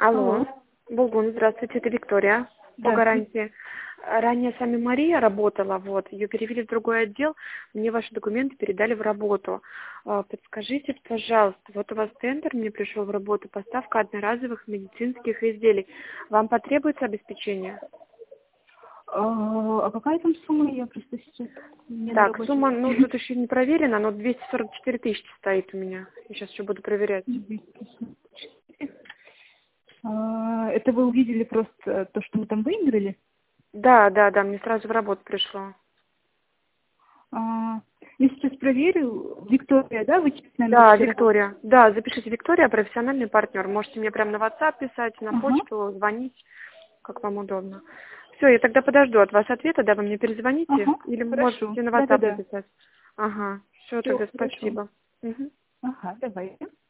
Алло. Алло. Булгун, здравствуйте, это Виктория по Здравствуйте. гарантии. Ранее с вами Мария работала, вот, ее перевели в другой отдел, мне ваши документы передали в работу. Подскажите, пожалуйста, вот у вас тендер мне пришел в работу, поставка одноразовых медицинских изделий. Вам потребуется обеспечение? А какая там сумма? Я просто сейчас не на Так, рабочем сумма, ну, месте. тут еще не проверена, но 244 тысячи стоит у меня. Я сейчас еще буду проверять. Это вы увидели просто то, что мы там выиграли? Да, да, да, мне сразу в работу пришло. Я сейчас проверю. Виктория, да? Вы, наверное, Да, будете работать? Виктория. Да, запишите Виктория, профессиональный партнер. Можете мне прямо на WhatsApp писать, на Ага, почту, звонить, как вам удобно. Все, я тогда подожду от вас ответа, да, вы мне перезвоните ага, или хорошо. можете на WhatsApp Да-да-да. написать. Ага, все, Все, тогда хорошо. спасибо. Мгм. Ага, давай.